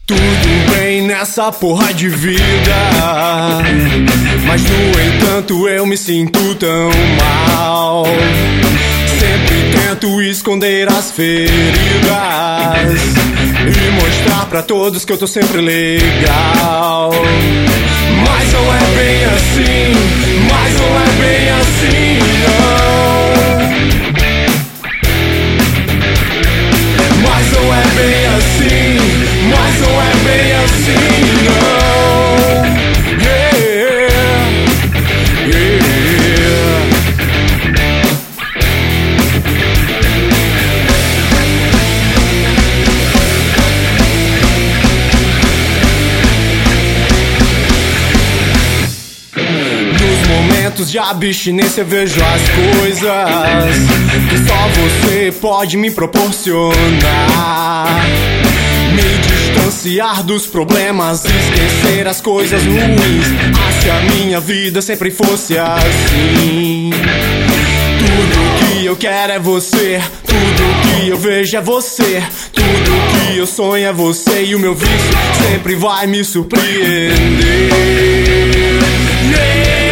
Tudo bem nessa porra de vida, mas no entanto eu me sinto tão mal. Sempre tento esconder as feridas e mostrar pra todos que eu tô sempre legal. Mas não é bem assim, mas não é bem assim, não. Mas não é bem assim, mas não é bem assim, não. Yeah, yeah. Nos momentos de abstinência eu vejo as coisas que só você pode me proporcionar. Me distanciar dos problemas, esquecer as coisas ruins. Ah, se a minha vida sempre fosse assim. Tudo que eu quero é você, tudo que eu vejo é você, tudo que eu sonho é você, e o meu vício sempre vai me surpreender. Yeah.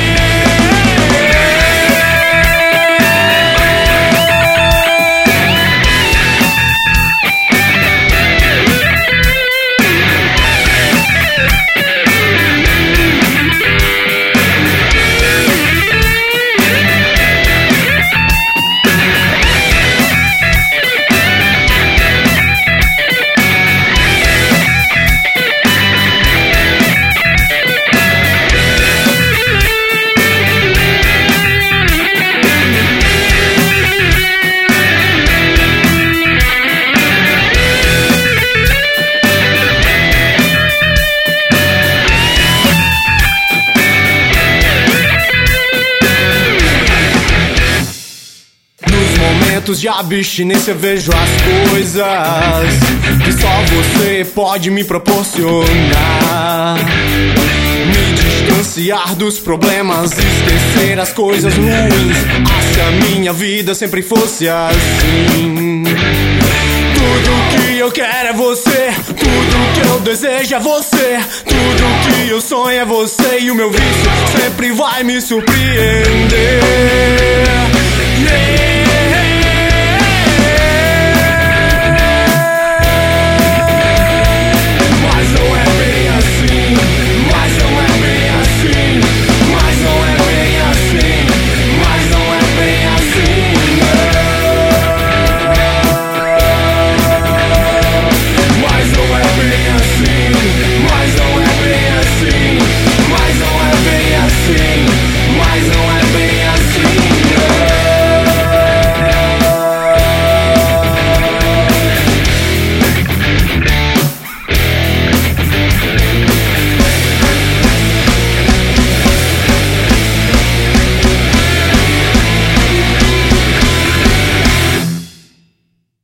De abstinência eu vejo as coisas que só você pode me proporcionar. Me distanciar dos problemas, esquecer as coisas ruins. Ah, se a minha vida sempre fosse assim. Tudo que eu quero é você, tudo que eu desejo é você, tudo que eu sonho é você, e o meu vício sempre vai me surpreender.